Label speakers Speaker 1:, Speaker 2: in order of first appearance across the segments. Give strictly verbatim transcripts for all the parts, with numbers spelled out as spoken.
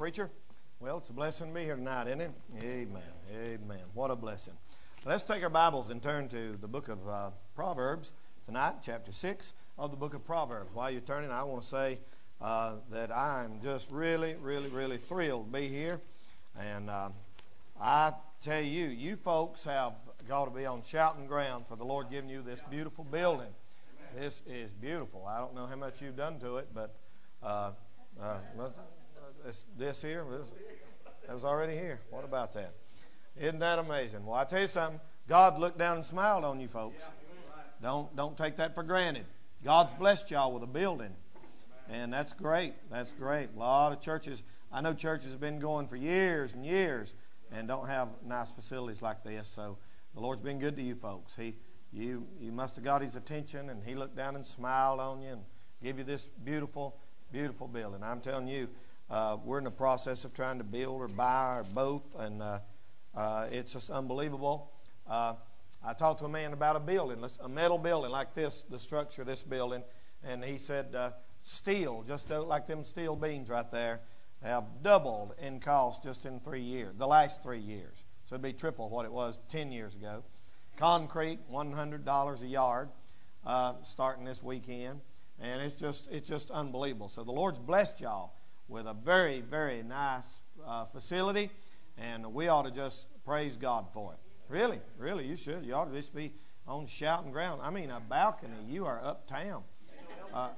Speaker 1: preacher. Well, it's a blessing to be here tonight, isn't it? Amen. Amen. What a blessing. Let's take our Bibles and turn to the book of uh, Proverbs tonight, chapter six of the book of Proverbs. While you're turning, I want to say uh, that I'm just really, really, really thrilled to be here. And uh, I tell you, you folks have got to be on shouting ground for the Lord giving you this beautiful building. This is beautiful. I don't know how much you've done to it, but uh, uh, this, this here, this, that was already here. What about that? Isn't that amazing? Well, I tell you something. God looked down and smiled on you folks. Don't don't take that for granted. God's blessed y'all with a building, and that's great. That's great. A lot of churches, I know churches have been going for years and years and don't have nice facilities like this. So the Lord's been good to you folks. He you you must have got His attention, and He looked down and smiled on you and gave you this beautiful, beautiful building. I'm telling you, uh, we're in the process of trying to build or buy or both, and uh, uh, it's just unbelievable. Uh, I talked to a man about a building, a metal building like this, the structure of this building, and he said uh, steel, just like them steel beams right there, have doubled in cost just in three years, the last three years. So it'd be triple what it was ten years ago. Concrete, one hundred dollars a yard, uh, starting this weekend, and it's just it's just unbelievable. So the Lord's blessed y'all with a very, very nice uh, facility, and we ought to just praise God for it. Really, really, you should. You ought to just be on shouting ground. I mean, a balcony. You are uptown. Uh,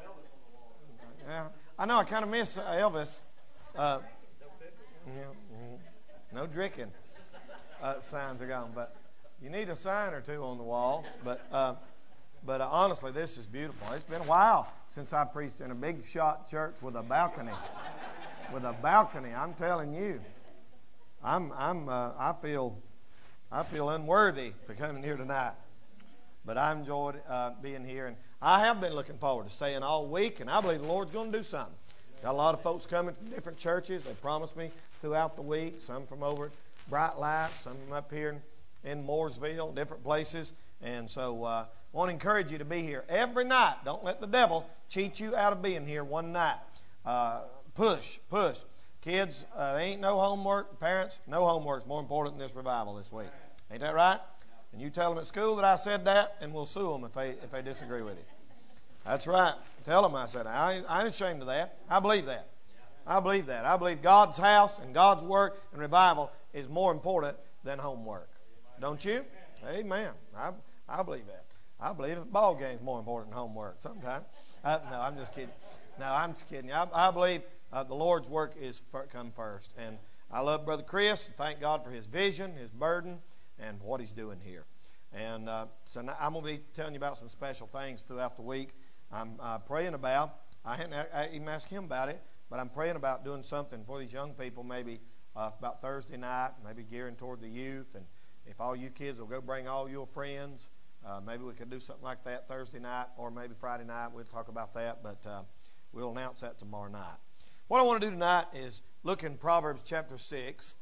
Speaker 1: yeah, I know. I kind of miss Elvis. Uh, yeah, mm, no drinking uh, signs are gone, but you need a sign or two on the wall. But uh, but uh, honestly, this is beautiful. It's been a while since I preached in a big shot church with a balcony. With a balcony, I'm telling you, I'm I'm uh, I feel. I feel unworthy for coming here tonight, but I enjoyed uh, being here, and I have been looking forward to staying all week, and I believe the Lord's going to do something. Got a lot of folks coming from different churches. They promised me throughout the week, some from over at Bright Light, some from up here in, in Mooresville, different places, and so I uh, want to encourage you to be here every night. Don't let the devil cheat you out of being here one night. Uh, push, push. Kids, uh, there ain't no homework. Parents, no homework is more important than this revival this week. Ain't that right? And you tell them at school that I said that, and we'll sue them if they if they disagree with you. That's right. Tell them I said that. I, I ain't ashamed of that. I believe that. I believe that. I believe God's house and God's work and revival is more important than homework. Don't you? Amen. I I believe that. I believe the ball game's more important than homework sometimes. Uh, no, I'm just kidding. No, I'm just kidding. I, I believe uh, the Lord's work is for, come first. And I love Brother Chris. And thank God for his vision, his burden, and what he's doing here. And uh, so now I'm going to be telling you about some special things throughout the week. I'm uh, praying about, I hadn't I even asked him about it, but I'm praying about doing something for these young people, maybe uh, about Thursday night, maybe gearing toward the youth. And if all you kids will go bring all your friends, uh, maybe we could do something like that Thursday night or maybe Friday night. We'll talk about that, but uh, we'll announce that tomorrow night. What I want to do tonight is look in Proverbs chapter six.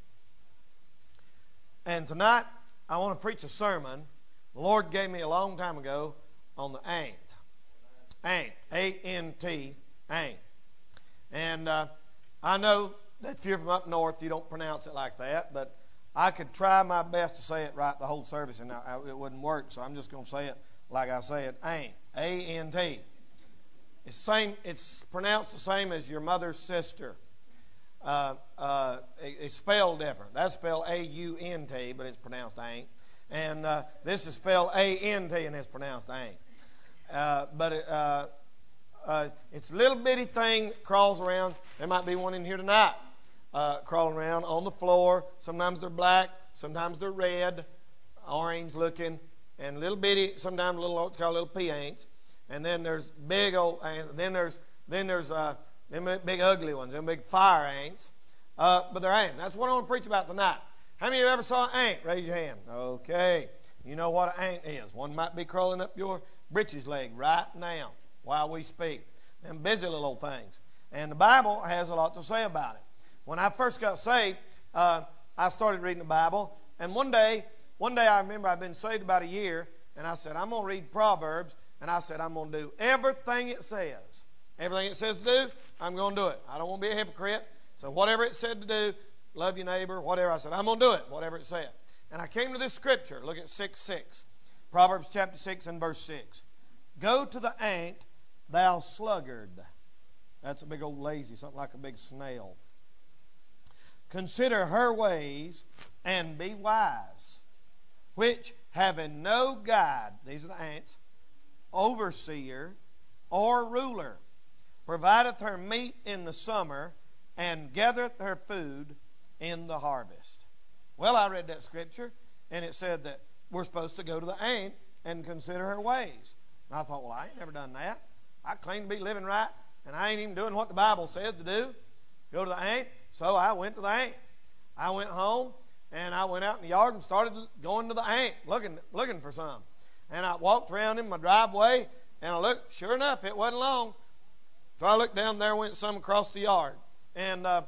Speaker 1: And tonight, I want to preach a sermon the Lord gave me a long time ago on the ant. Ant. A N T. Ant. And uh, I know that if you're from up north, you don't pronounce it like that, but I could try my best to say it right the whole service, and I, I, it wouldn't work, so I'm just going to say it like I say it. Ant. A N T. It's, same, it's pronounced the same as your mother's sister. Uh, uh, it, it's spelled different. That's spelled A U N T, but it's pronounced ain't. And uh, this is spelled A N T, and it's pronounced ain't. Uh, but it, uh, uh, it's a little bitty thing that crawls around. There might be one in here tonight uh, crawling around on the floor. Sometimes they're black. Sometimes they're red, orange looking, and little bitty, sometimes little, what's called little pea ants. And then there's big old, and then there's then there's uh, them big ugly ones, them big fire ants. Uh, but they're ants. That's what I want to preach about tonight. How many of you ever saw an ant? Raise your hand. Okay. You know what an ant is. One might be crawling up your britches leg right now while we speak. Them busy little old things. And the Bible has a lot to say about it. When I first got saved, uh, I started reading the Bible. And one day, one day I remember I'd been saved about a year, and I said, I'm going to read Proverbs, and I said, I'm going to do everything it says. Everything it says to do, I'm going to do it. I don't want to be a hypocrite. So whatever it said to do, love your neighbor, whatever, I said, I'm going to do it, whatever it said. And I came to this scripture. Look at six six. Proverbs chapter six and verse six. Go to the ant, thou sluggard. That's a big old lazy, something like a big snail. Consider her ways and be wise, which having no guide, these are the ants, overseer or ruler, provideth her meat in the summer and gathereth her food in the harvest. Well, I read that scripture, and it said that we're supposed to go to the ant and consider her ways. And I thought, well, I ain't never done that. I claim to be living right, and I ain't even doing what the Bible says to do. Go to the ant. So I went to the ant. I went home, and I went out in the yard and started going to the ant, looking, looking for some. And I walked around in my driveway, and I looked. Sure enough, it wasn't long. So I looked down there, went some across the yard. And uh,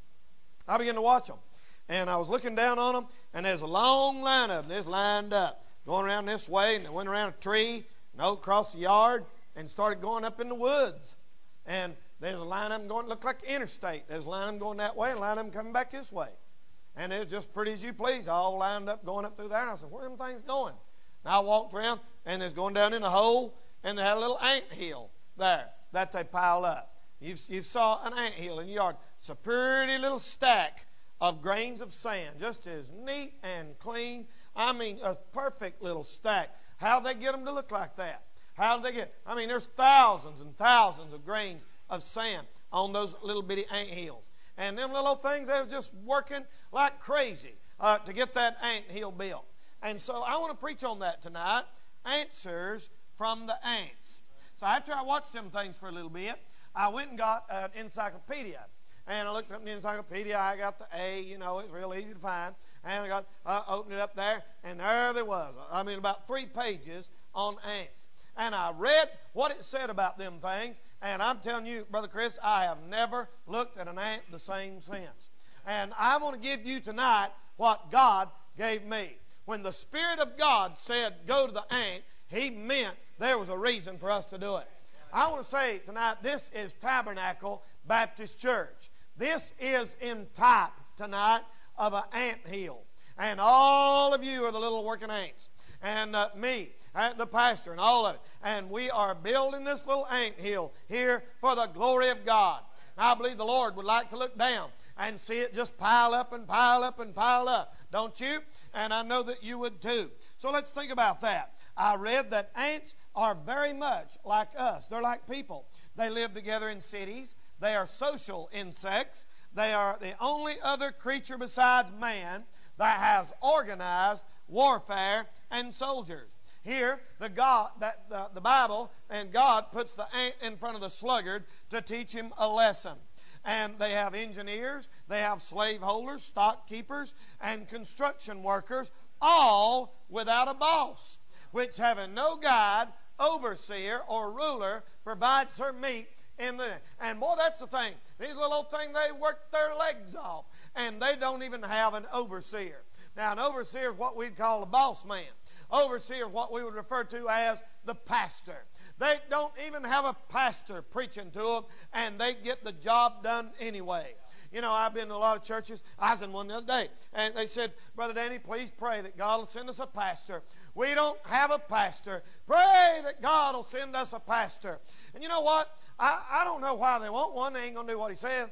Speaker 1: I began to watch them. And I was looking down on them, and there's a long line of them just lined up, going around this way, and they went around a tree, and out across the yard, and started going up in the woods. And there's a line of them going, looked like interstate. There's a line of them going that way, and a line of them coming back this way. And it was just pretty as you please, all lined up going up through there. And I said, where are them things going? And I walked around, and there's going down in a hole, and they had a little ant hill there that they piled up. You've, you saw an ant hill in your yard. It's a pretty little stack of grains of sand, just as neat and clean. I mean, a perfect little stack. How'd they get them to look like that? How did they get? I mean, there's thousands and thousands of grains of sand on those little bitty ant hills. And them little things, they was just working like crazy uh, to get that ant hill built. And so I want to preach on that tonight, answers from the ants. So after I watched them things for a little bit, I went and got an encyclopedia. And I looked up in the encyclopedia. I got the A, you know, it's real easy to find. And I got uh, opened it up there, and there there was. I mean, about three pages on ants. And I read what it said about them things. And I'm telling you, Brother Chris, I have never looked at an ant the same since. And I want to give you tonight what God gave me. When the Spirit of God said, go to the ant, He meant there was a reason for us to do it. I want to say tonight, this is Tabernacle Baptist Church. This is in type tonight of an ant hill. And all of you are the little working ants. And uh, me, and the pastor, and all of it. And we are building this little ant hill here for the glory of God. And I believe the Lord would like to look down and see it just pile up and pile up and pile up. Don't you? And I know that you would too. So let's think about that. I read that ants are very much like us. They're like people. They live together in cities. They are social insects. They are the only other creature besides man that has organized warfare and soldiers. Here, the God, that the, the Bible and God puts the ant in front of the sluggard to teach him a lesson. And they have engineers, they have slaveholders, stock keepers, and construction workers, all without a boss, which having no guide, overseer, or ruler, provides her meat in the. And boy, that's the thing. These little old things, they work their legs off, and they don't even have an overseer. Now, an overseer is what we'd call a boss man. Overseer is what we would refer to as the pastor. They don't even have a pastor preaching to them, and they get the job done anyway. You know, I've been to a lot of churches. I was in one the other day, and they said, Brother Danny, please pray that God will send us a pastor. We don't have a pastor. Pray that God will send us a pastor. And you know what? I, I don't know why they want one. They ain't going to do what he says.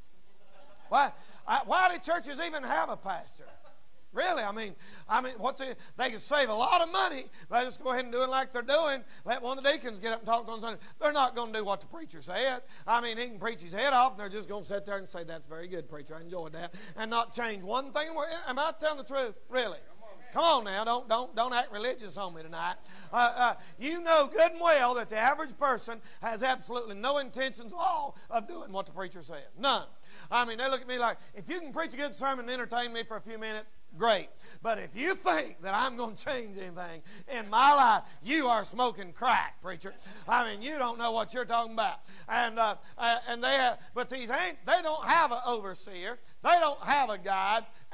Speaker 1: Why, I, why do churches even have a pastor? Really, I mean, I mean, what's it? They can save a lot of money. They just go ahead and do it like they're doing. Let one of the deacons get up and talk on Sunday. They're not going to do what the preacher said. I mean, he can preach his head off, and they're just going to sit there and say, "That's very good, preacher. I enjoyed that," and not change one thing. Am I telling the truth? Really? Come on now, don't don't don't act religious on me tonight. Uh, uh, you know good and well that the average person has absolutely no intentions at all of doing what the preacher said. None. I mean, they look at me like, if you can preach a good sermon and entertain me for a few minutes, great. But if you think that I'm going to change anything in my life, you are smoking crack, preacher. I mean, you don't know what you're talking about. And uh, uh, and they have, but these ants, they don't have an overseer. They don't have a guide,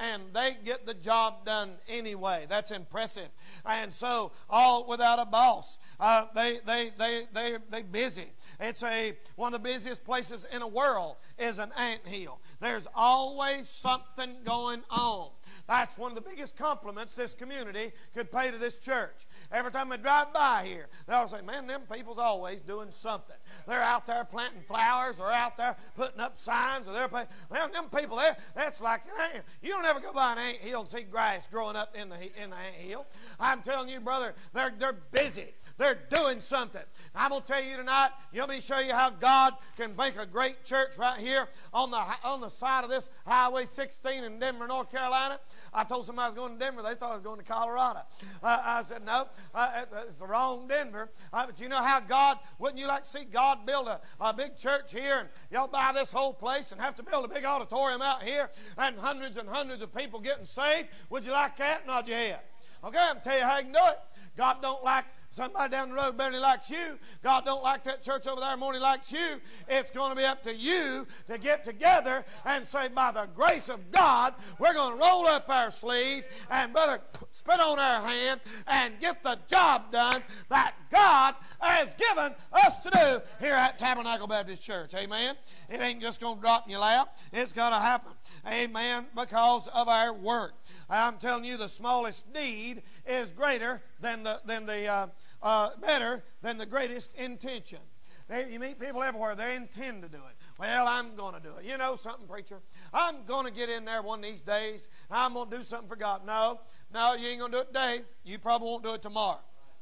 Speaker 1: and they get the job done anyway. That's impressive. And so, all without a boss. Uh, they, they, they, they, they busy. It's a, one of the busiest places in the world is an anthill. There's always something going on. That's one of the biggest compliments this community could pay to this church. Every time they drive by here, they'll say, man, them people's always doing something. They're out there planting flowers, or out there putting up signs, or they're paying. Well, them people there, that's like, you don't ever go by an anthill and see grass growing up in the in the anthill. I'm telling you, brother, they're, they're busy. They're doing something. I'm going to tell you tonight, let me show you how God can make a great church right here on the, on the side of this Highway sixteen in Denver, North Carolina. I told somebody I was going to Denver. They thought I was going to Colorado. Uh, I said, no, uh, it's the wrong Denver. Uh, but you know how God, wouldn't you like to see God build a, a big church here, and y'all buy this whole place and have to build a big auditorium out here and hundreds and hundreds of people getting saved? Would you like that? Nod your head. Okay, I'm going to tell you how you can do it. God don't like somebody down the road barely likes you. God don't like that church over there more than he likes you. It's going to be up to you to get together and say, by the grace of God, we're going to roll up our sleeves and, brother, spit on our hand and get the job done that God has given us to do here at Tabernacle Baptist Church. Amen? It ain't just going to drop in your lap. It's going to happen. Amen? Because of our work. I'm telling you, the smallest need is greater than the than the uh, uh, better than the greatest intention. They, you meet people everywhere; they intend to do it. Well, I'm going to do it. You know something, preacher? I'm going to get in there one of these days. I'm going to do something for God. No, no, you ain't going to do it today. You probably won't do it tomorrow.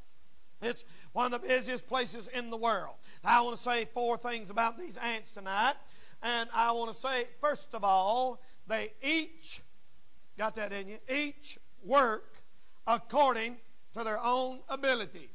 Speaker 1: It's one of the busiest places in the world. I want to say four things about these ants tonight, and I want to say, first of all, they each. Got that, didn't you? Each work according to their own ability.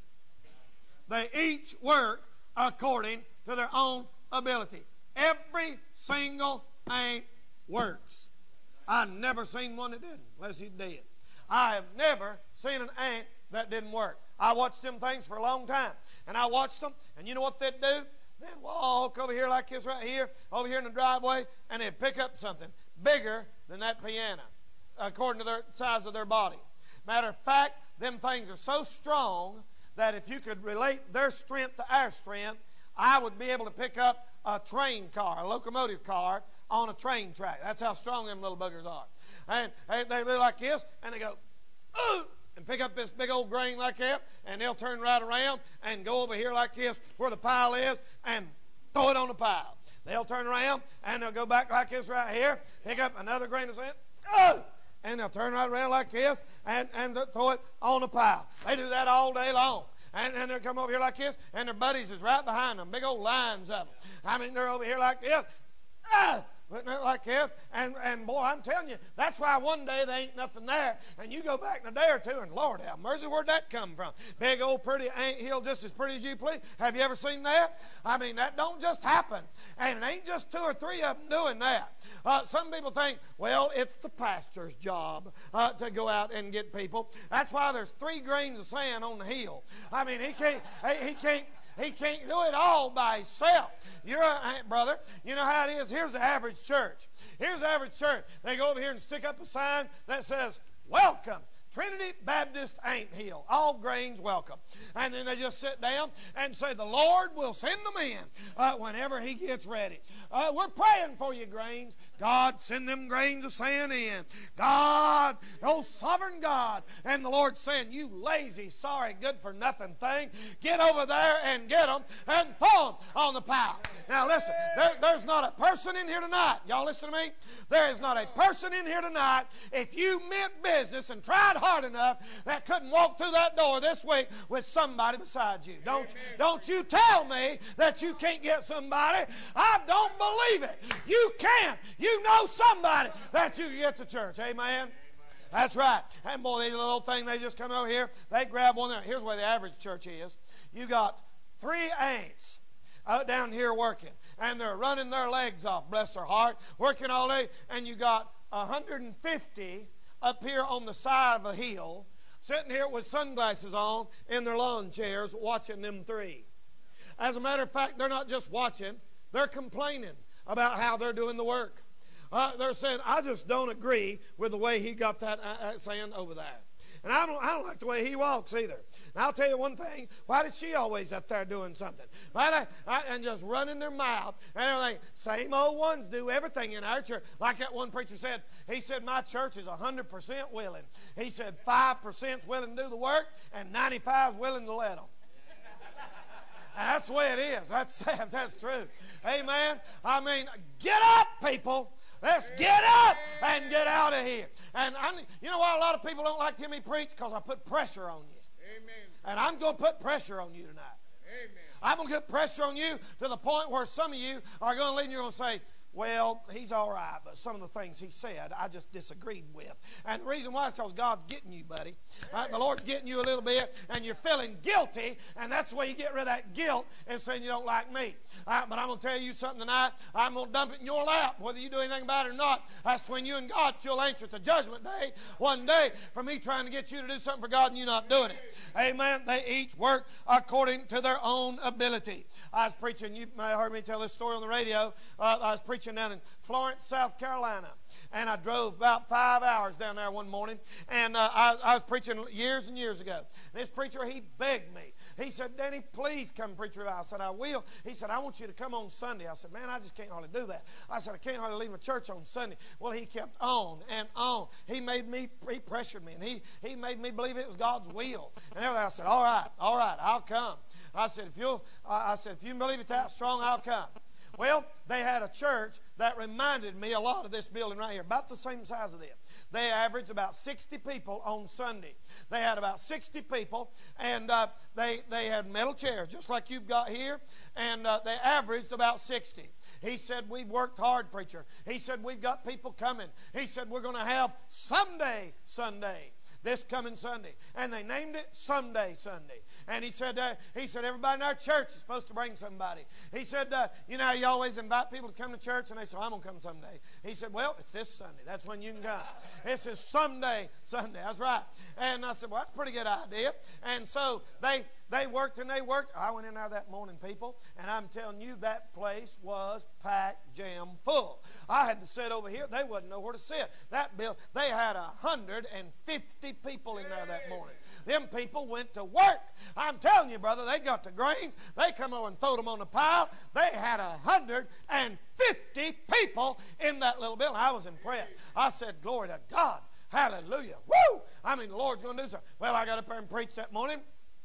Speaker 1: They each work according to their own ability. Every single ant works. I've never seen one that didn't, unless he's dead. I have never seen an ant that didn't work. I watched them things for a long time. And I watched them, and you know what they'd do? They'd walk over here like this right here, over here in the driveway, and they'd pick up something bigger than that piano, according to the size of their body. Matter of fact, them things are so strong that if you could relate their strength to our strength, I would be able to pick up a train car, a locomotive car, on a train track. That's how strong them little buggers are. And they, they look like this, and they go, ooh, and pick up this big old grain like that, and they'll turn right around and go over here like this, where the pile is, and throw it on the pile. They'll turn around, and they'll go back like this right here, pick up another grain of sand, oh! And they'll turn right around like this and, and throw it on the pile. They do that all day long. And, and they'll come over here like this, and their buddies is right behind them, big old lines of them. I mean, they're over here like this, ah, putting it like this. And, and boy, I'm telling you, that's why one day there ain't nothing there. And you go back in a day or two, and Lord have mercy, where'd that come from? Big old pretty anthill, just as pretty as you please. Have you ever seen that? I mean, that don't just happen. And it ain't just two or three of them doing that. Uh, some people think, well, it's the pastor's job uh, to go out and get people. That's why there's three grains of sand on the hill. I mean, he can't, he, he can't, he can't do it all by himself. You're a brother. You know how it is. Here's the average church. Here's the average church. They go over here and stick up a sign that says, welcome, Trinity Baptist Anthill. All grains welcome. And then they just sit down and say, the Lord will send them in uh, whenever he gets ready. Uh, we're praying for you, grains. God, send them grains of sand in. God, oh sovereign God. And the Lord's saying, you lazy, sorry, good-for-nothing thing, get over there and get them and throw them on the pile. Now listen, there, there's not a person in here tonight. Y'all listen to me? There is not a person in here tonight, if you meant business and tried hard enough, that couldn't walk through that door this week with somebody beside you. Don't, don't you tell me that you can't get somebody. I don't believe it. You can. You know somebody that you can get to church. Amen? That's right. And boy, these little thing, they just come over here. They grab one there. Here's where the average church is. You got three ants out down here working. And they're running their legs off, bless their heart, working all day. And you got one hundred fifty up here on the side of a hill, sitting here with sunglasses on in their lawn chairs, watching them three. As a matter of fact, they're not just watching, they're complaining about how they're doing the work. Uh, they're saying, I just don't agree with the way he got that uh, saying over there. And I don't, I don't like the way he walks either. And I'll tell you one thing. Why is she always up there doing something? Why I, and just running their mouth and everything. Same old ones do everything in our church. Like that one preacher said, he said, my church is one hundred percent willing. He said, five percent is willing to do the work and ninety-five is willing to let them. And that's the way it is. That's sad. That's true. Amen. I mean, get up, people. Let's get up and get out of here. And I, you know why a lot of people don't like to hear me preach? Because I put pressure on you. Amen. And I'm going to put pressure on you tonight. Amen. I'm going to put pressure on you to the point where some of you are going to leave and you're going to say, well, he's all right, but some of the things he said I just disagreed with. And the reason why is because God's getting you, buddy. Right? The Lord's getting you a little bit, and you're feeling guilty, and that's the way you get rid of that guilt, is saying you don't like me. Right? But I'm going to tell you something tonight. I'm going to dump it in your lap, whether you do anything about it or not. That's between you and God. You'll answer at the judgment day one day for me trying to get you to do something for God and you not doing it. Amen. They each work according to their own ability. I was preaching, you may have heard me tell this story on the radio. Uh, I was preaching down in Florence, South Carolina. And I drove about five hours down there one morning. And uh, I, I was preaching years and years ago. And this preacher, he begged me. He said, Danny, please come preach revival. I said, I will. He said, I want you to come on Sunday. I said, man, I just can't hardly do that. I said, I can't hardly leave my church on Sunday. Well, he kept on and on. He made me, he pressured me. And he, he made me believe it was God's will. And everything. I said, all right, all right, I'll come. I said, if you'll, I said, if you believe it that strong, I'll come. Well, they had a church that reminded me a lot of this building right here, about the same size of this. They averaged about sixty people on Sunday. They had about sixty people, and uh, they, they had metal chairs, just like you've got here, and uh, they averaged about sixty. He said, we've worked hard, preacher. He said, we've got people coming. He said, we're going to have Someday Sunday. This coming Sunday. And they named it Someday Sunday. And he said, uh, he said, everybody in our church is supposed to bring somebody. He said, uh, you know how you always invite people to come to church? And they say, I'm going to come someday. He said, well, it's this Sunday. That's when you can come. This is Someday Sunday. That's right. And I said, well, that's a pretty good idea. And so they they worked and they worked. I went in there that morning, people, and I'm telling you, that place was packed, jam full. I had to sit over here. They wouldn't know where to sit. That bill, they had one hundred fifty people in there that morning. Them people went to work. I'm telling you, brother, they got the grains. They come over and throw them on the pile. They had one hundred fifty people in that little building. I was impressed. I said, glory to God. Hallelujah. Woo! I mean, the Lord's going to do something. Well, I got up there and preached that morning.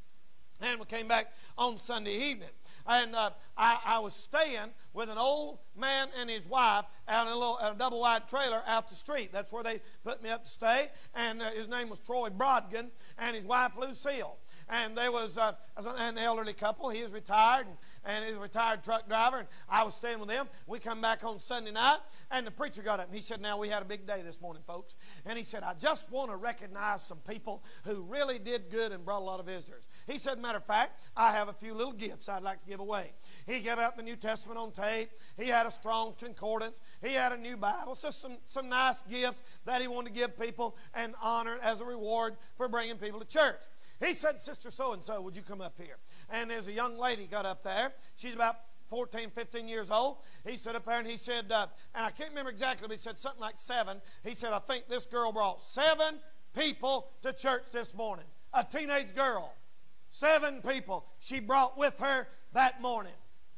Speaker 1: And we came back on Sunday evening. And uh, I, I was staying with an old man and his wife out in a, little, a double-wide trailer out the street. That's where they put me up to stay. And uh, his name was Troy Brodgan and his wife Lucille. And there was uh, an elderly couple. He was retired, and, and he was a retired truck driver, and I was staying with them. We come back on Sunday night, and the preacher got up, and he said, now, we had a big day this morning, folks. And he said, I just want to recognize some people who really did good and brought a lot of visitors. He said, matter of fact, I have a few little gifts I'd like to give away. He gave out the New Testament on tape. He had a strong concordance. He had a new Bible. So some, some nice gifts that he wanted to give people and honor as a reward for bringing people to church. He said, Sister so-and-so, would you come up here? And there's a young lady got up there. She's about fourteen, fifteen years old. He stood up there and he said, uh, and I can't remember exactly, but he said something like seven. He said, I think this girl brought seven people to church this morning. A teenage girl. Seven people she brought with her that morning.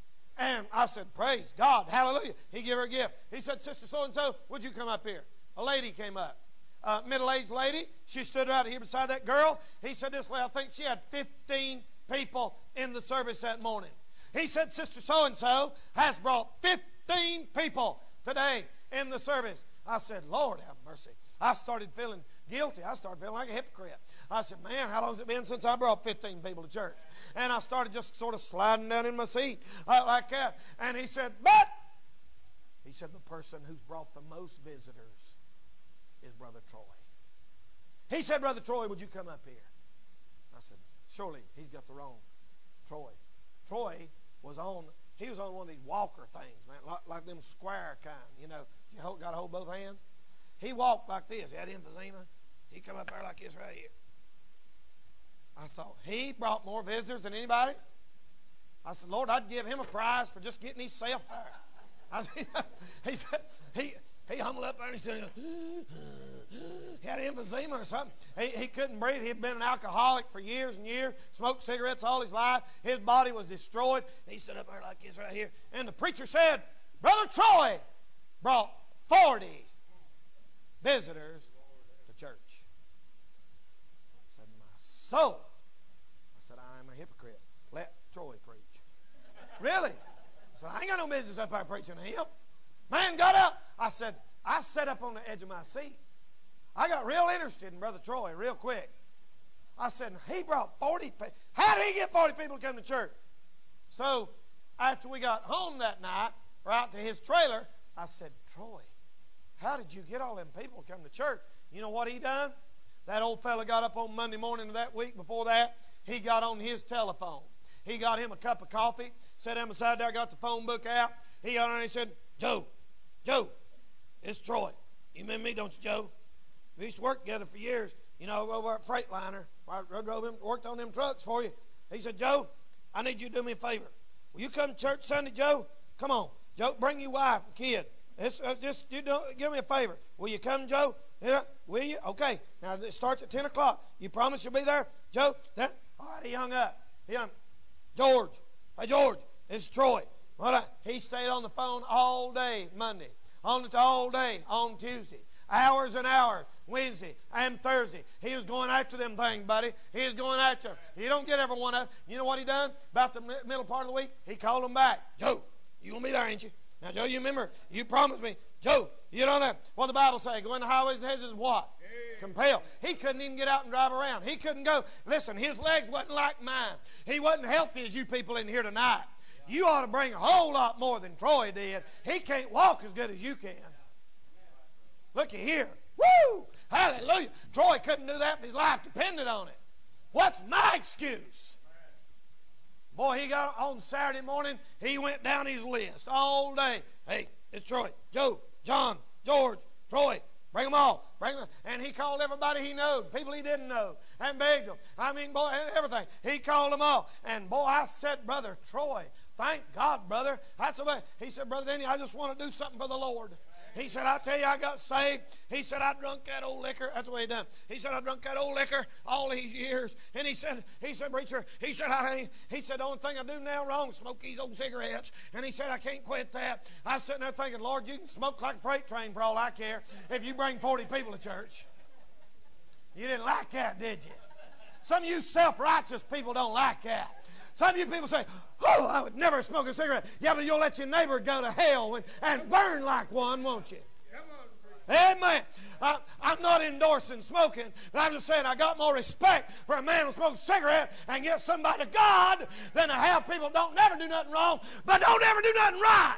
Speaker 1: And I said, praise God, hallelujah. He gave her a gift. He said, Sister so-and-so, would you come up here? A lady came up. Uh, middle-aged lady. She stood right here beside that girl. He said, this lady, I think she had fifteen people in the service that morning. He said, Sister so-and-so has brought fifteen people today in the service. I said, Lord have mercy. I started feeling guilty. I started feeling like a hypocrite. I said, man, how long has it been since I brought fifteen people to church? And I started just sort of sliding down in my seat uh, like that. And he said, but, he said, the person who's brought the most visitors is Brother Troy. He said, Brother Troy, would you come up here? I said, surely he's got the wrong Troy. Troy was on, he was on one of these walker things, man, like, like them square kind, you know, you got to hold both hands. He walked like this. He had emphysema. He come up there like this right here. I thought, he brought more visitors than anybody? I said, Lord, I'd give him a prize for just getting himself there. I mean, he said, he, He humbled up there and he said, he had emphysema or something. He, he couldn't breathe. He had been an alcoholic for years and years, smoked cigarettes all his life. His body was destroyed. And he stood up there like this right here. And the preacher said, Brother Troy brought forty visitors to church. I said, my soul. I said, I am a hypocrite. Let Troy preach. Really? I said, I ain't got no business up there preaching to him. Man got up. I said, I sat up on the edge of my seat. I got real interested in Brother Troy real quick. I said, he brought forty people. How did he get forty people to come to church? So after we got home that night, or out to his trailer, I said, Troy, how did you get all them people to come to church? You know what he done? That old fella got up on Monday morning of that week before that. He got on his telephone. He got him a cup of coffee, sat down beside there, got the phone book out. He got on and he said, Joe, Joe, it's Troy. You remember me, don't you, Joe? We used to work together for years. You know, over at Freightliner. I drove him, worked on them trucks for you. He said, Joe, I need you to do me a favor. Will you come to church Sunday, Joe? Come on. Joe, bring your wife and kid. It's, uh, just you do, give me a favor. Will you come, Joe? Yeah, will you? Okay. Now, it starts at ten o'clock. You promise you'll be there? Joe? That, all right, he hung up. He hung George. Hey, George, it's Troy. What? He stayed on the phone all day Monday, on the, all day on Tuesday, hours and hours, Wednesday and Thursday. He was going after them things, buddy. He was going after them. You don't get every one of them. You know what he done? About the middle part of the week, he called them back. Joe, you going to be there, ain't you? Now, Joe, you remember, you promised me. Joe, you don't know what the Bible say. Go in the highways and hedges and what? Yeah. Compel. He couldn't even get out and drive around. He couldn't go. Listen, his legs wasn't like mine. He wasn't healthy as you people in here tonight. You ought to bring a whole lot more than Troy did. He can't walk as good as you can. Looky here. Woo! Hallelujah. Troy couldn't do that, and his life depended on it. What's my excuse? Boy, he got on Saturday morning, he went down his list all day. Hey, it's Troy, Joe, John, George, Troy. Bring them all. Bring them. And he called everybody he knew, people he didn't know, and begged them. I mean, boy, and everything. He called them all. And, boy, I said, Brother Troy, thank God, brother. That's the way. He said, Brother Denny, I just want to do something for the Lord. He said, I tell you, I got saved. He said, I drunk that old liquor. That's the way he done. He said, I drunk that old liquor all these years. And he said, he said, preacher, he said, I, he said, the only thing I do now wrong is smoke these old cigarettes. And he said, I can't quit that. I was sitting there thinking, Lord, you can smoke like a freight train for all I care if you bring forty people to church. You didn't like that, did you? Some of you self-righteous people don't like that. Some of you people say, oh, I would never smoke a cigarette. Yeah, but you'll let your neighbor go to hell and, and burn like one, won't you? Amen. I, I'm not endorsing smoking, but I'm just saying I got more respect for a man who smokes a cigarette and gets somebody to God than to have people who don't never do nothing wrong, but don't ever do nothing right.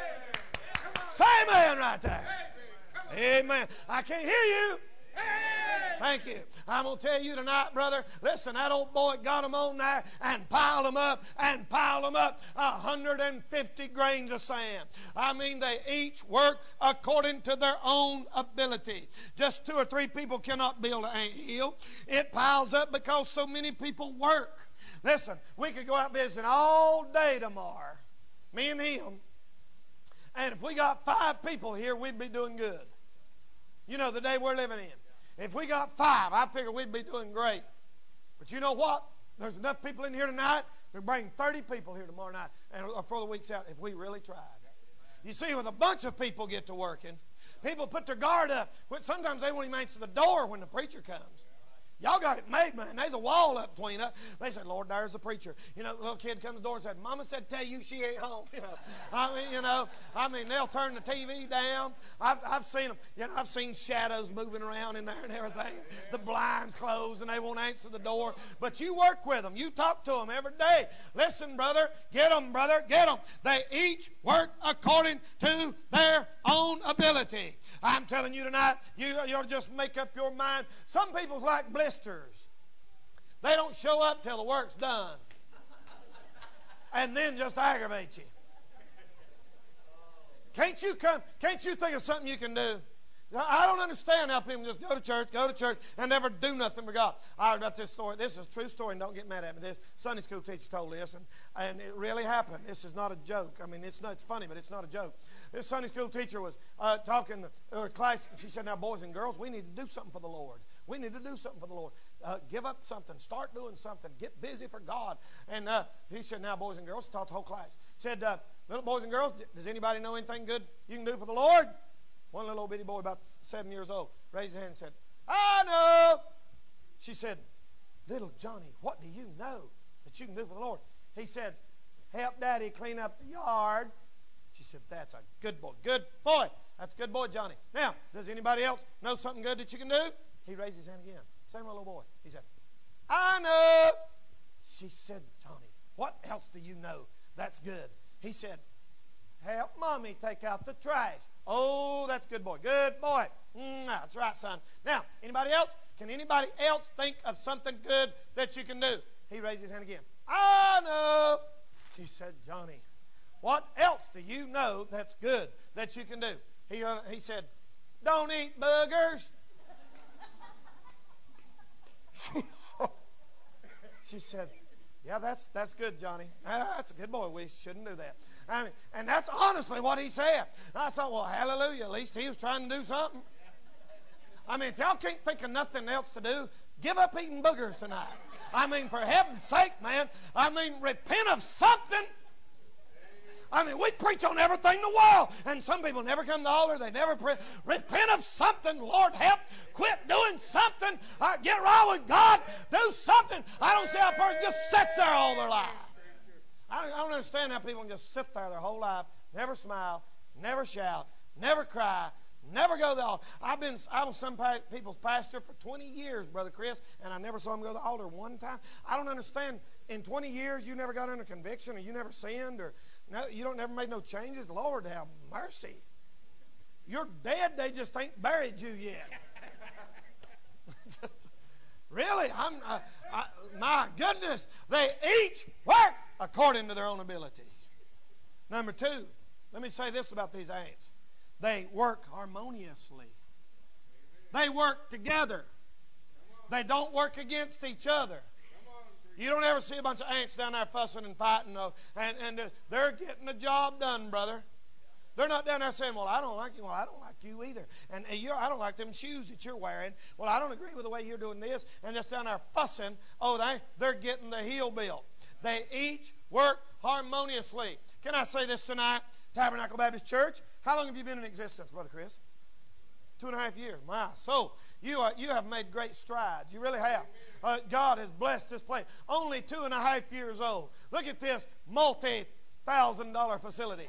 Speaker 1: Say amen right there. Amen. I can't hear you. Thank you. I'm going to tell you tonight, brother, listen, that old boy got them on there and piled them up and piled them up, one hundred fifty grains of sand. I mean, they each work according to their own ability. Just two or three people cannot build an ant-hill. It piles up because so many people work. Listen, we could go out visiting all day tomorrow, me and him, and if we got five people here, we'd be doing good. You know, the day we're living in. If we got five, I figure we'd be doing great. But you know what? There's enough people in here tonight to bring thirty people here tomorrow night and for the weeks out if we really tried. You see, when a bunch of people get to working, people put their guard up. Sometimes they won't even answer the door when the preacher comes. Y'all got it made, man. There's a wall up between us. They said, Lord, there's the preacher. You know, the little kid comes to the door and said, Mama said, tell you she ain't home. You know, I mean, you know, I mean, they'll turn the T V down. I've, I've seen them. You know, I've seen shadows moving around in there and everything. The blinds closed and they won't answer the door. But you work with them. You talk to them every day. Listen, brother, get them, brother, get them. They each work according to their own ability. I'm telling you tonight, you, you ought to just make up your mind. Some people's like blisters. They don't show up till the work's done. And then just aggravate you. Can't you come? Can't you think of something you can do? I don't understand how people just go to church, go to church, and never do nothing for God. I heard about this story. This is a true story, and don't get mad at me. This Sunday school teacher told this, and, and it really happened. This is not a joke. I mean, it's not, it's funny, but it's not a joke. This Sunday school teacher was uh, talking to her class, and she said, now, boys and girls, we need to do something for the Lord. We need to do something for the Lord. Uh, give up something. Start doing something. Get busy for God. And uh, he said, now, boys and girls, taught the whole class. He said, uh, little boys and girls, does anybody know anything good you can do for the Lord? One little bitty boy about seven years old raised his hand and said, I know. She said, little Johnny, what do you know that you can do for the Lord? He said, help Daddy clean up the yard. She said, that's a good boy. Good boy. That's a good boy, Johnny. Now, does anybody else know something good that you can do? He raised his hand again. Same little boy. He said, I know. She said, Johnny, what else do you know that's good? He said, help Mommy take out the trash. Oh, that's a good boy. Good boy. Mm, that's right, son. Now, anybody else? Can anybody else think of something good that you can do? He raised his hand again. I know. She said, Johnny, what else do you know that's good that you can do? He, uh, he said, don't eat boogers. she, said, she said, yeah, that's that's good, Johnny. Ah, that's a good boy. We shouldn't do that. I mean, and that's honestly what he said. And I thought, well, hallelujah. At least he was trying to do something. I mean, if y'all can't think of nothing else to do, give up eating boogers tonight. I mean, for heaven's sake, man. I mean, repent of something. I mean, we preach on everything in the world, and some people never come to the altar. They never pray. Repent of something. Lord, help. Quit doing something. Uh, get right with God. Do something. I don't see how a person just sits there all their life. I don't, I don't understand how people can just sit there their whole life, never smile, never shout, never cry, never go to the altar. I've been, I was some people's pastor for twenty years, Brother Chris, and I never saw him go to the altar one time. I don't understand. In twenty years, you never got under conviction, or you never sinned, or no, you don't never made no changes. Lord, have mercy. You're dead. They just ain't buried you yet. Really? I'm. Uh, I, my goodness. They each work according to their own ability. Number two, let me say this about these ants. They work harmoniously. They work together. They don't work against each other. You don't ever see a bunch of ants down there fussing and fighting, uh, and, and uh, they're getting the job done, brother. They're not down there saying, well, I don't like you. Well, I don't like you either. And uh, you're, I don't like them shoes that you're wearing. Well, I don't agree with the way you're doing this. And just down there fussing. Oh, they, they're getting the hill built. They each work harmoniously. Can I say this tonight? Tabernacle Baptist Church, how long have you been in existence, Brother Chris? Two and a half years. My, so you are, you have made great strides. You really have. Uh, God has blessed this place. Only two and a half years old. Look at this multi-thousand dollar facility.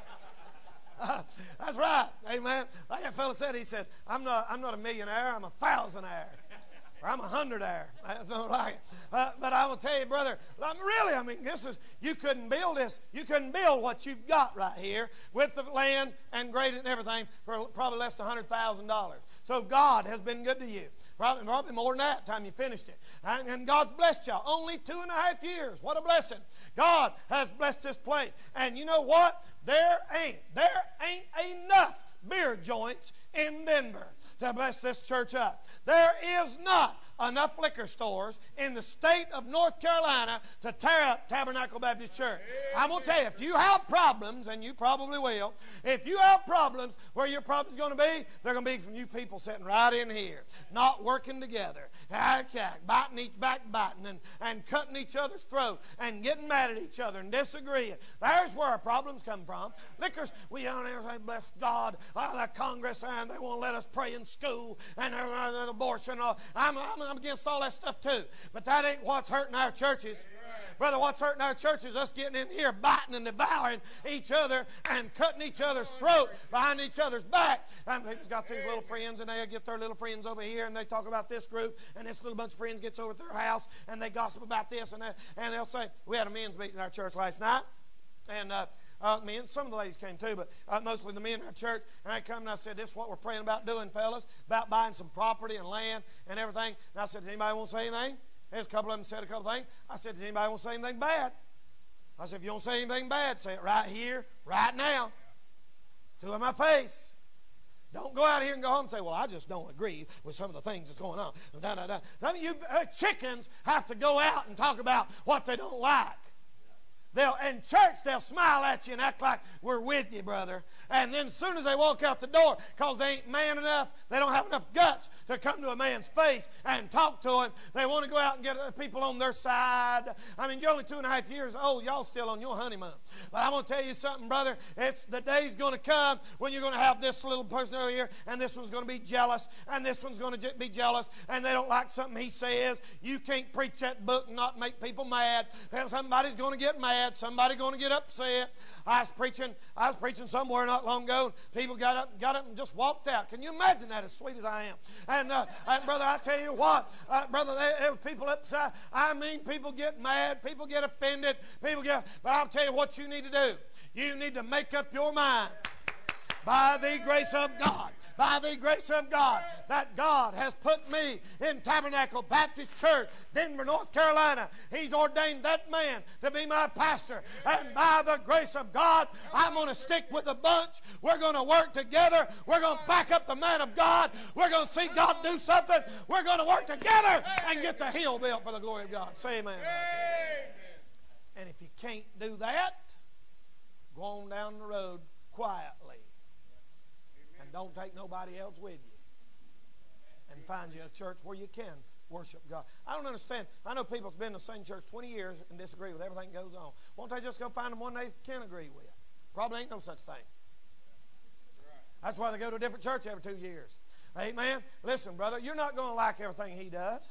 Speaker 1: Uh, that's right. Amen. Like that fellow said, he said, I'm not, I'm not a millionaire, I'm a thousandaire. Or I'm a hundredaire. I don't like it. Uh, but I will tell you, brother, I'm really, I mean, this is, you couldn't build this. You couldn't build what you've got right here with the land and graded and everything for probably less than one hundred thousand dollars. So God has been good to you. Probably, probably more than that time you finished it. And, and God's blessed y'all. Only two and a half years. What a blessing. God has blessed this place. And you know what? There ain't, there ain't enough beer joints in Denver to bless this church up. There is not enough liquor stores in the state of North Carolina to tear up Tabernacle Baptist Church. I'm going to tell you, if you have problems, and you probably will, if you have problems, where your problem's going to be, they're going to be from you people sitting right in here, not working together, biting each back, biting, and, and cutting each other's throat, and getting mad at each other, and disagreeing. There's where our problems come from. Liquors, we don't ever say, bless God, uh, the Congress, and they won't let us pray in school, and uh, abortion. Uh, I'm, I'm, I'm against all that stuff too. But that ain't what's hurting our churches. Brother, what's hurting our church is us getting in here, biting and devouring each other and cutting each other's throat behind each other's back. And people's got these little friends, and they get their little friends over here, and they talk about this group, and this little bunch of friends gets over at their house, and they gossip about this and that, and they'll say, we had a men's meeting in our church last night, and uh, Uh, men, some of the ladies came too, but uh, mostly the men in our church. And I come and I said, this is what we're praying about doing, fellas, about buying some property and land and everything. And I said, does anybody want to say anything? There's a couple of them said a couple of things. I said, does anybody want to say anything bad? I said, if you don't say anything bad, say it right here, right now, to my face. Don't go out here and go home and say, well, I just don't agree with some of the things that's going on. Da, da, da. Some of you uh, chickens have to go out and talk about what they don't like. They'll, in church, they'll smile at you and act like we're with you, brother. And then as soon as they walk out the door, because they ain't man enough, they don't have enough guts to come to a man's face and talk to him. They want to go out and get people on their side. I mean, you're only two and a half years old. Y'all still on your honeymoon. But I'm going to tell you something, brother. It's the day's going to come when you're going to have this little person over here, and this one's going to be jealous, and this one's going to be jealous, and they don't like something he says. You can't preach that book and not make people mad. Somebody's going to get mad. Somebody going to get upset. I was preaching. I was preaching somewhere not long ago. And people got up, got up, and just walked out. Can you imagine that? As sweet as I am, and, uh, and brother, I tell you what, uh, brother, there were people upset. I mean, people get mad. People get offended. People get. But I'll tell you what you need to do. You need to make up your mind by the grace of God. By the grace of God, that God has put me in Tabernacle Baptist Church, Denver, North Carolina. He's ordained that man to be my pastor. And by the grace of God, I'm going to stick with the bunch. We're going to work together. We're going to back up the man of God. We're going to see God do something. We're going to work together and get the hill built for the glory of God. Say amen. And if you can't do that, go on down the road quietly. Don't take nobody else with you. And find you a church where you can worship God. I don't understand. I know people that's been in the same church twenty years and disagree with everything that goes on. Won't they just go find them one they can agree with? Probably ain't no such thing. That's why they go to a different church every two years. Amen? Listen, brother, you're not going to like everything he does.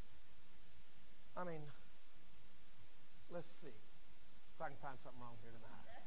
Speaker 1: I mean, let's see if I can find something wrong here tonight.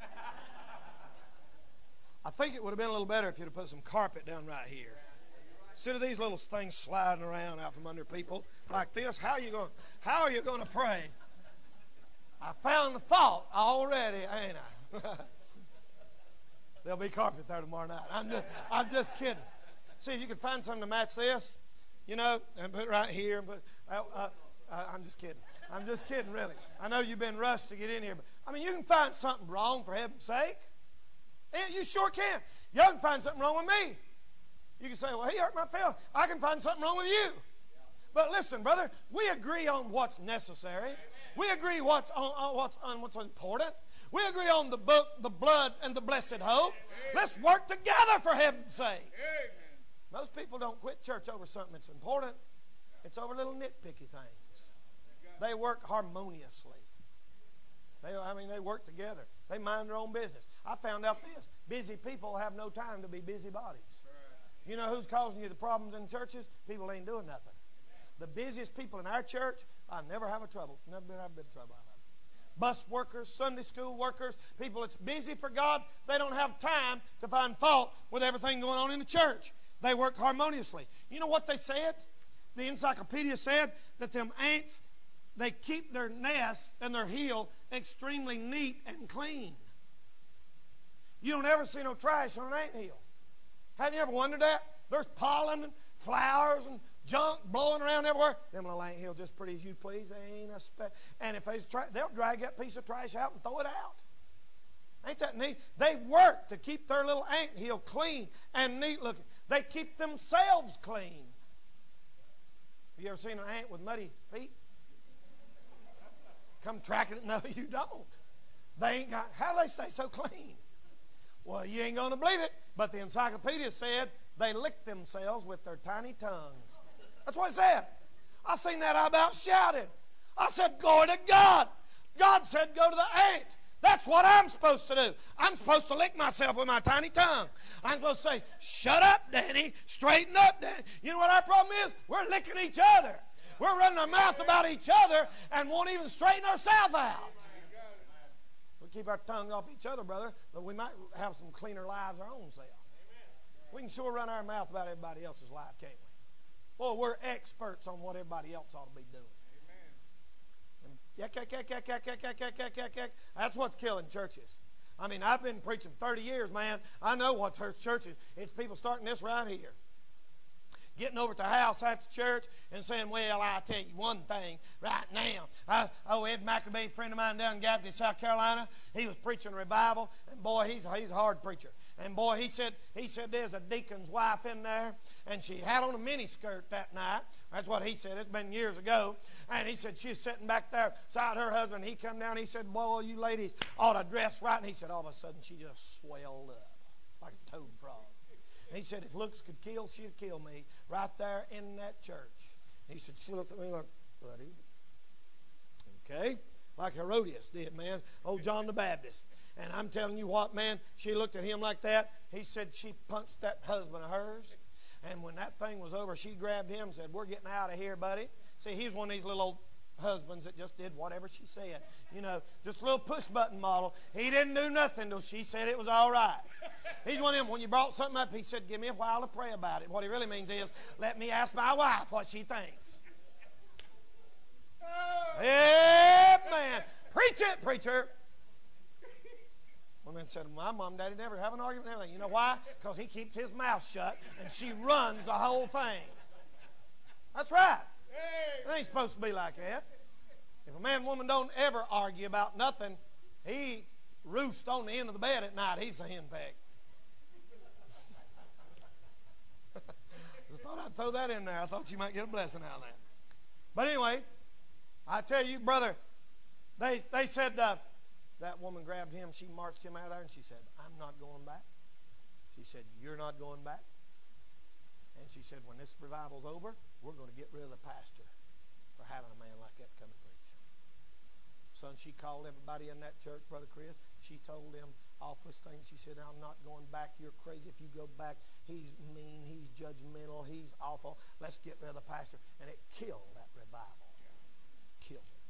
Speaker 1: I think it would have been a little better if you'd have put some carpet down right here. Instead of these little things sliding around out from under people like this, how are you going? How are you going to pray? I found the fault already, ain't I? There'll be carpet there tomorrow night. I'm just, I'm just kidding. See if you can find something to match this, you know, and put it right here. But uh, uh, uh, I'm just kidding. I'm just kidding, really. I know you've been rushed to get in here, but I mean, you can find something wrong for heaven's sake. Yeah, you sure can. You can find something wrong with me. You can say, well, he hurt my feelings. I can find something wrong with you. But listen, brother, we agree on what's necessary. We agree what's on, on, what's, on what's important. We agree on the book, the blood, and the blessed hope. Let's work together for heaven's sake. Most people don't quit church over something that's important. It's over little nitpicky things. They work harmoniously. They, I mean, they work together. They mind their own business. I found out this. Busy people have no time to be busybodies. You know who's causing you the problems in churches? People ain't doing nothing. The busiest people in our church, I never have a trouble. Never been have a bit of trouble out of it. Bus workers, Sunday school workers, people that's busy for God, they don't have time to find fault with everything going on in the church. They work harmoniously. You know what they said? The encyclopedia said that them ants, they keep their nest and their hill extremely neat and clean. You don't ever see no trash on an anthill. Have you ever wondered that? There's pollen and flowers and junk blowing around everywhere. Them little anthill just pretty as you please. They ain't a speck. And if they's tra- they'll drag that piece of trash out and throw it out. Ain't that neat? They work to keep their little anthill clean and neat looking. They keep themselves clean. Have you ever seen an ant with muddy feet? Come tracking it? No, you don't. They ain't got. How do they stay so clean? Well, you ain't going to believe it, but the encyclopedia said they lick themselves with their tiny tongues. That's what it said. I seen that, I about shouted. I said, glory to God. God said, go to the ant. That's what I'm supposed to do. I'm supposed to lick myself with my tiny tongue. I'm supposed to say, shut up, Danny. Straighten up, Danny. You know what our problem is? We're licking each other. We're running our mouth about each other and won't even straighten ourselves out. Keep our tongue off each other, brother, but we might have some cleaner lives our own self. We can sure run our mouth about everybody else's life, can't we? Boy, we're experts on what everybody else ought to be doing. And yak, yak, yak, yak, yak, yak, yak, yak, yak, yak, yak. That's what's killing churches. I mean, I've been preaching thirty years, man. I know what hurts churches. It's people starting this right here. getting over to the house after church and saying, well, I'll tell you one thing right now. I, oh, Ed McAbee, a friend of mine down in Gaffney, South Carolina, he was preaching revival, and boy, he's, he's a hard preacher. And boy, he said, he said there's a deacon's wife in there, and she had on a miniskirt that night. That's what he said. It's been years ago. And he said she was sitting back there beside her husband. He come down, he said, boy, you ladies ought to dress right. And he said, all of a sudden, she just swelled up like a toad frog. And he said, if looks could kill, she'd kill me right there in that church. And he said, she looked at me like, buddy. Okay? Like Herodias did, man. Old John the Baptist. And I'm telling you what, man, she looked at him like that. He said she punched that husband of hers. And when that thing was over, she grabbed him and said, we're getting out of here, buddy. See, he's one of these little old husbands that just did whatever she said. You know, just a little push-button model. He didn't do nothing till she said it was all right. He's one of them, when you brought something up, he said, give me a while to pray about it. What he really means is, let me ask my wife what she thinks. Amen. Preach it, preacher. One man said, my mom and daddy never have an argument and everything. You know why? Because he keeps his mouth shut and she runs the whole thing. That's right. It ain't supposed to be like that. If a man and woman don't ever argue about nothing, he roosts on the end of the bed at night. He's a henpeck. Just thought I'd throw that in there. I thought you might get a blessing out of that. But anyway, I tell you, brother, they, they said, uh, that woman grabbed him, she marched him out of there, and she said, I'm not going back. She said, you're not going back. And she said, when this revival's over, we're going to get rid of the pastor for having a man like that come and preach. Son, she called everybody in that church, Brother Chris. She told them awfulest things. She said, I'm not going back. You're crazy. If you go back, he's mean, he's judgmental, he's awful. Let's get rid of the pastor. And it killed that revival. Killed it.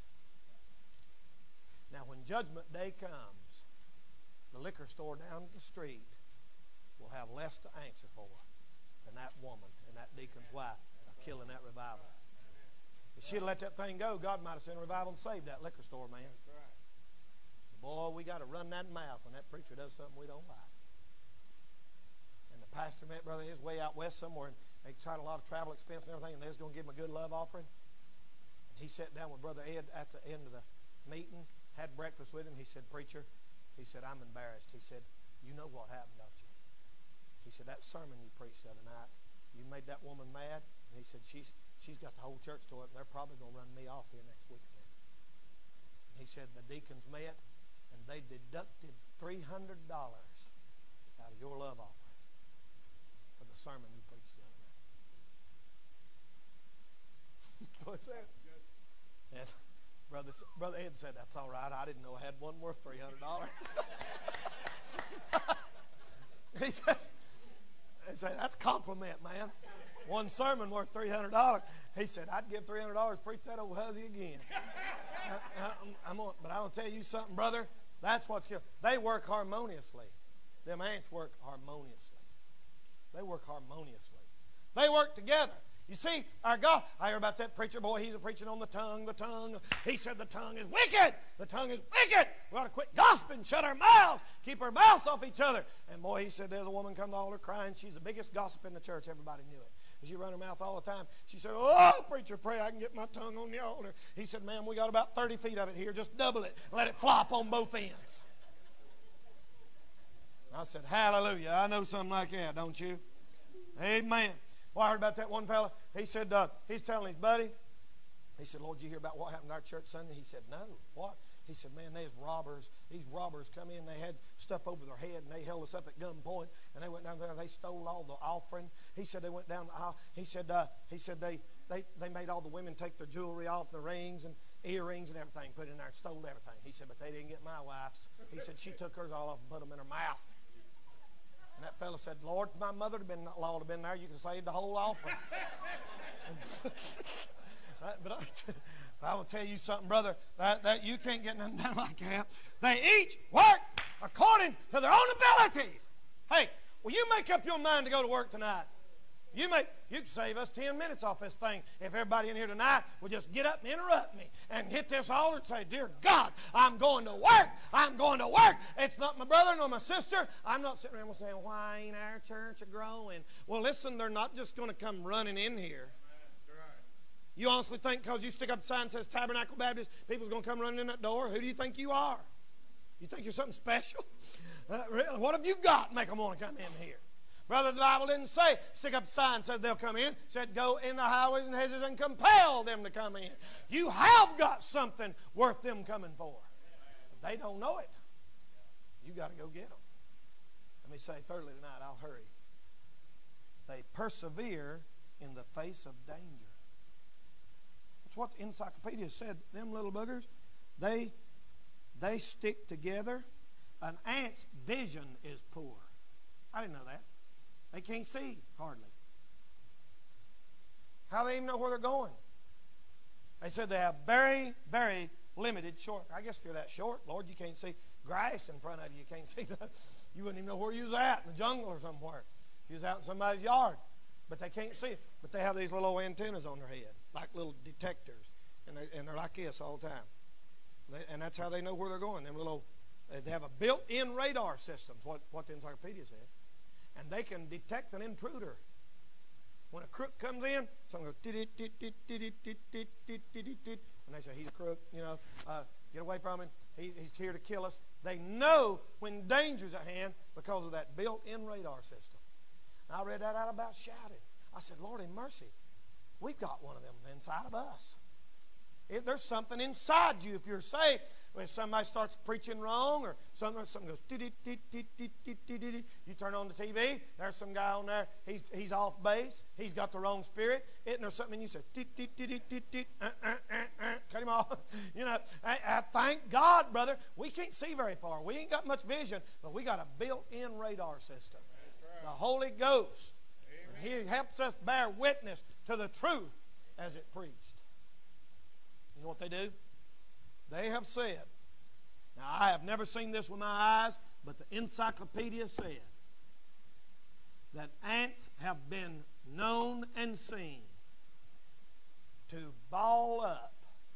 Speaker 1: Now, when Judgment Day comes, the liquor store down the street will have less to answer for than that woman and that deacon's wife of killing that revival. If she'd let that thing go, God might have sent a revival and saved that liquor store, man. That's right. Boy, we got to run that mouth when that preacher does something we don't like. And the pastor met brother his way out west somewhere, and they tried a lot of travel expense and everything, and they was going to give him a good love offering. And he sat down with Brother Ed at the end of the meeting, had breakfast with him. He said, preacher, he said, I'm embarrassed. He said, you know what happened, don't you? He said, that sermon you preached the other night, you made that woman mad. And he said, she's she's got the whole church to it, and they're probably going to run me off here next weekend. And he said, the deacons met, and they deducted three hundred dollars out of your love offering for the sermon you preached the other night. What's that? Yes. Brother, Brother Ed said, that's all right. I didn't know I had one worth three hundred dollars. He said, he said, that's a compliment, man. One sermon worth three hundred dollars. He said, I'd give three hundred dollars to preach that old hussy again. I, I, I'm gonna, but I'm going to tell you something, brother. That's what's killed. They work harmoniously. Them ants work harmoniously. They work harmoniously. They work together. You see, our God, I hear about that preacher, boy, he's a preaching on the tongue, the tongue. He said the tongue is wicked. The tongue is wicked. We ought to quit gossiping, shut our mouths, keep our mouths off each other. And boy, he said there's a woman come to the altar crying. She's the biggest gossip in the church. Everybody knew it. She run her mouth all the time. She said, oh, preacher, pray I can get my tongue on the altar. He said, ma'am, we got about thirty feet of it here. Just double it. Let it flop on both ends. I said, hallelujah. I know something like that, don't you? Amen. Well, I heard about that one fella. He said, uh, he's telling his buddy. He said, Lord, did you hear about what happened to our church Sunday? He said, no. What? He said, man, there's robbers. These robbers come in. They had stuff over their head, and they held us up at gunpoint. And they went down there, and they stole all the offering. He said they went down the aisle. He said, uh, he said they, they, they made all the women take their jewelry off, their rings and earrings and everything, put it in there and stole everything. He said, but they didn't get my wife's. He said, she took hers all off and put them in her mouth. And that fellow said, Lord, if my mother had been, law had been there, you could have saved the whole offering. But I, I will tell you something, brother, that, that you can't get nothing done like that. They each work according to their own ability. Hey, will you make up your mind to go to work tonight? You may you can save us ten minutes off this thing if everybody in here tonight will just get up and interrupt me and hit this altar and say, "Dear God, I'm going to work. I'm going to work. It's not my brother nor my sister." I'm not sitting around saying, "Why ain't our church growing?" Well, listen, they're not just going to come running in here. You honestly think because you stick up a sign that says Tabernacle Baptist, people's going to come running in that door? Who do you think you are? You think you're something special? Uh, really? What have you got to make them want to come in here? Brother, the Bible didn't say stick up a sign and said they'll come in. It said go in the highways and hedges and compel them to come in. You have got something worth them coming for. But they don't know it. You got to go get them. Let me say thirdly tonight, I'll hurry. They persevere in the face of danger. That's what the encyclopedia said. Them little buggers, they, they stick together. An ant's vision is poor. I didn't know that. They can't see, hardly. How do they even know where they're going? They said they have very, very limited short. I guess if you're that short, Lord, you can't see grass in front of you. You can't see that. You wouldn't even know where you was at, in the jungle or somewhere. You was out in somebody's yard. But they can't see it. But they have these little antennas on their head, like little detectors. And, they, and they're like this all the time. They, and that's how they know where they're going. Them little, they have a built-in radar system, what, what the encyclopedia said. And they can detect an intruder. When a crook comes in, someone goes, and they say, he's a crook, you know, uh, get away from him. He, he's here to kill us. They know when danger's at hand because of that built-in radar system. And I read that out about shouting. I said, Lord in mercy, we've got one of them inside of us. If there's something inside you if you're saved. If somebody starts preaching wrong or something, something goes, you turn on the T V, there's some guy on there, he's, he's off base, he's got the wrong spirit. Isn't there something in you say, cut him off? You know, I, I thank God, brother, we can't see very far. We ain't got much vision, but we got a built-in radar system. Right. The Holy Ghost. Amen. He helps us bear witness to the truth as it preached. You know what they do? They have said, now I have never seen this with my eyes, but the encyclopedia said that ants have been known and seen to ball up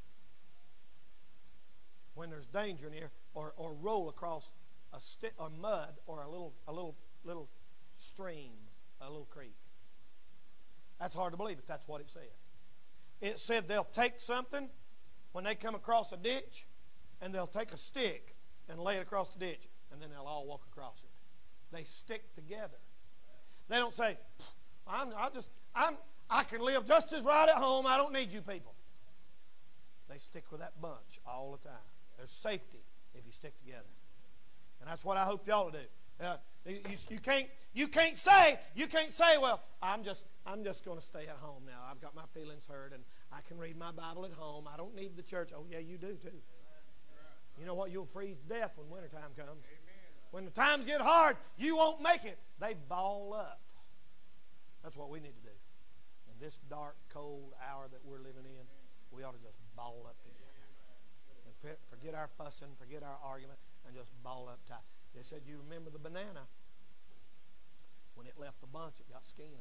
Speaker 1: when there's danger near, or, or roll across a stick or mud or a little a little little stream, a little creek. That's hard to believe, but that's what it said. It said they'll take something when they come across a ditch, and they'll take a stick and lay it across the ditch, and then they'll all walk across it. They stick together. They don't say, I'm, I just, I'm, I can live just as right at home. I don't need you people. They stick with that bunch all the time. There's safety if you stick together, and that's what I hope y'all do. Uh, you, you can't, you can't say, you can't say, well, I'm just, I'm just going to stay at home now. I've got my feelings hurt, and I can read my Bible at home. I don't need the church. Oh, yeah, you do too. You know what? You'll freeze to death when wintertime comes. When the times get hard, you won't make it. They ball up. That's what we need to do. In this dark, cold hour that we're living in, we ought to just ball up together. And forget our fussing, forget our argument, and just ball up tight. They said, you remember the banana? When it left the bunch, it got skinned.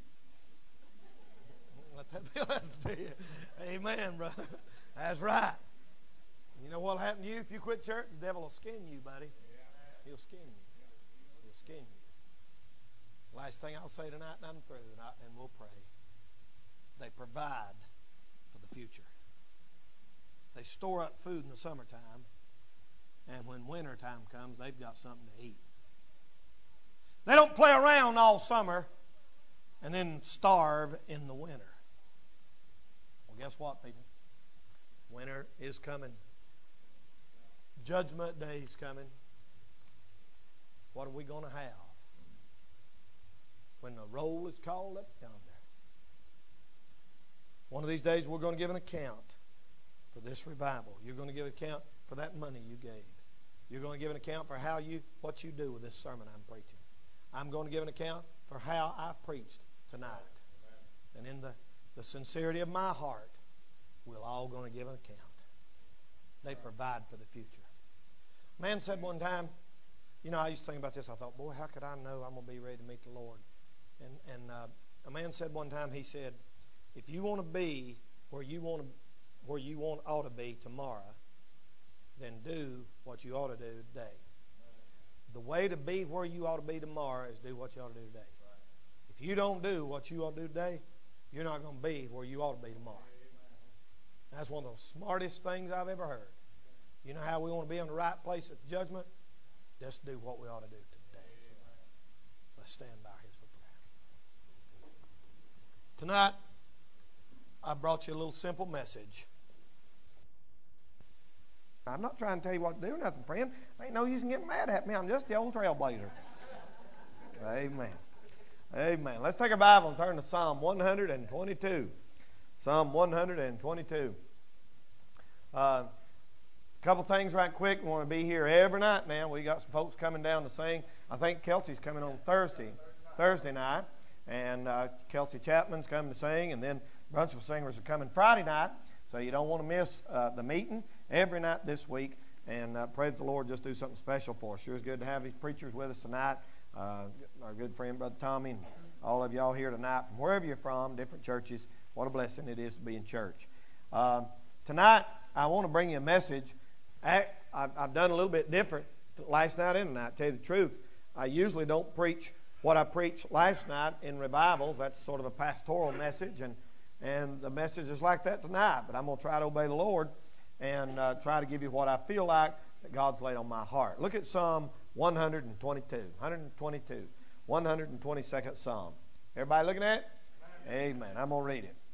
Speaker 1: Let that be a lesson to you. Amen, brother. That's right. You know what'll happen to you if you quit church? The devil will skin you, buddy. He'll skin you. He'll skin you. Last thing I'll say tonight, and I'm through, and, I, and we'll pray. They provide for the future. They store up food in the summertime, and when wintertime comes, they've got something to eat. They don't play around all summer and then starve in the winter. Well, guess what, people? Winter is coming. Judgment Day is coming. What are we going to have when the roll is called up yonder? One of these days we're going to give an account for this revival. You're going to give an account for that money you gave. You're going to give an account for how you, what you do with this sermon I'm preaching. I'm going to give an account for how I preached tonight. And in the, the sincerity of my heart, we're all going to give an account. They provide for the future. A man said one time, you know, I used to think about this. I thought, boy, how could I know I'm going to be ready to meet the Lord? And, and uh, A man said one time, he said, if you want to be where you want to, where you want ought to be tomorrow, then do what you ought to do today. The way to be where you ought to be tomorrow is do what you ought to do today. If you don't do what you ought to do today, you're not going to be where you ought to be tomorrow. That's one of the smartest things I've ever heard. You know how we want to be in the right place at judgment? Just do what we ought to do today. Let's stand by here for prayer. Tonight, I brought you a little simple message. I'm not trying to tell you what to do, nothing, friend. Ain't no use in getting mad at me. I'm just the old trailblazer. Amen. Amen. Let's take our Bible and turn to Psalm one twenty-two. Psalm one twenty-two. A uh, couple things right quick. We want to be here every night now. We got some folks coming down to sing. I think Kelsey's coming on Thursday, Thursday night, and uh, Kelsey Chapman's coming to sing, and then a bunch of singers are coming Friday night. So you don't want to miss uh, the meeting every night this week. And uh, praise the Lord, just do something special for us. Sure is good to have these preachers with us tonight. Uh, our good friend, Brother Tommy, and all of y'all here tonight from wherever you're from, different churches. What a blessing it is to be in church. Uh, tonight, I want to bring you a message. I, I've, I've done a little bit different last night and tonight, to tell you the truth. I usually don't preach what I preached last night in revivals. That's sort of a pastoral message, and And the message is like that tonight. But I'm going to try to obey the Lord and uh, try to give you what I feel like that God's laid on my heart. Look at Psalm one twenty-two. one twenty-two. one twenty-second Psalm. Everybody looking at it? Amen. Amen. I'm going to read it.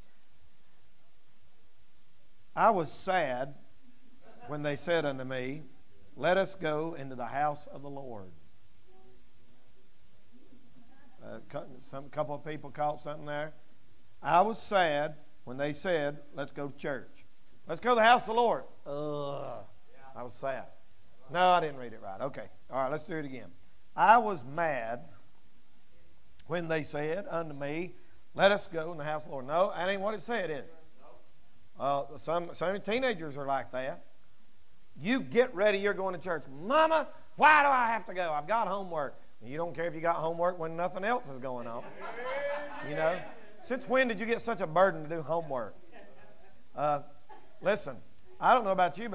Speaker 1: I was sad when they said unto me, let us go into the house of the Lord. Uh, some couple of people caught something there. I was sad when they said, let's go to church. Let's go to the house of the Lord. Ugh. I was sad. No, I didn't read it right. Okay. All right, let's do it again. I was mad when they said unto me, let us go in the house of the Lord. No, that ain't what it said, is it? Uh, some, some teenagers are like that. You get ready, you're going to church. Mama, why do I have to go? I've got homework. And you don't care if you got homework when nothing else is going on. You know? Since when did you get such a burden to do homework? Uh, listen, I don't know about you, but